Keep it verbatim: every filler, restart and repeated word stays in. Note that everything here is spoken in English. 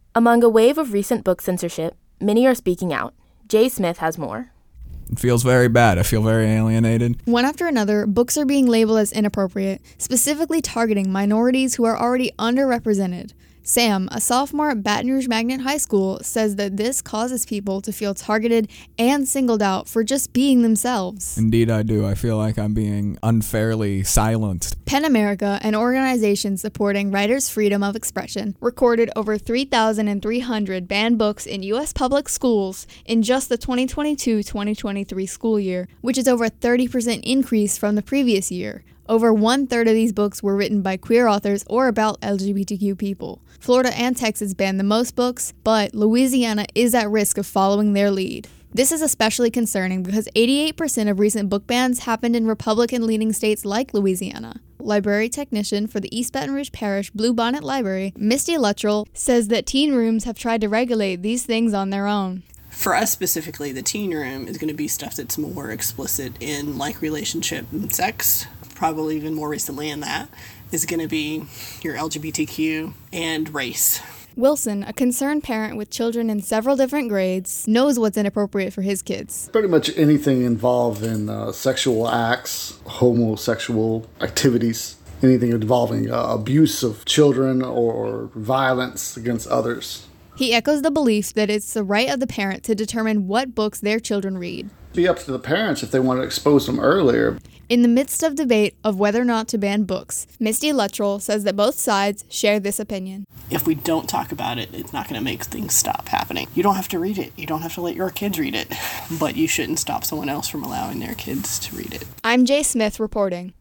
Among a wave of recent book censorship, many are speaking out. Jay Smith has more. It feels very bad. I feel very alienated. One after another, books are being labeled as inappropriate, specifically targeting minorities who are already underrepresented. Sam, a sophomore at Baton Rouge Magnet High School, says that this causes people to feel targeted and singled out for just being themselves. Indeed, I do. I feel like I'm being unfairly silenced. PEN America, an organization supporting writers' freedom of expression, recorded over three thousand three hundred banned books in U S public schools in just the twenty twenty-two twenty twenty-three school year, which is over a thirty percent increase from the previous year. Over one-third of these books were written by queer authors or about L G B T Q people. Florida and Texas banned the most books, but Louisiana is at risk of following their lead. This is especially concerning because eighty-eight percent of recent book bans happened in Republican-leaning states like Louisiana. Library technician for the East Baton Rouge Parish Bluebonnet Library, Misty Luttrell, says that teen rooms have tried to regulate these things on their own. For us specifically, the teen room is going to be stuff that's more explicit in like relationship and sex. Probably even more recently in that is going to be your L G B T Q and race. Wilson, a concerned parent with children in several different grades, knows what's inappropriate for his kids. Pretty much anything involved in uh, sexual acts, homosexual activities, anything involving uh, abuse of children or violence against others. He echoes the belief that it's the right of the parent to determine what books their children read. Be up to the parents if they want to expose them earlier. In the midst of debate of whether or not to ban books, Misty Luttrell says that both sides share this opinion. If we don't talk about it, it's not going to make things stop happening. You don't have to read it. You don't have to let your kids read it. But you shouldn't stop someone else from allowing their kids to read it. I'm Jay Smith reporting.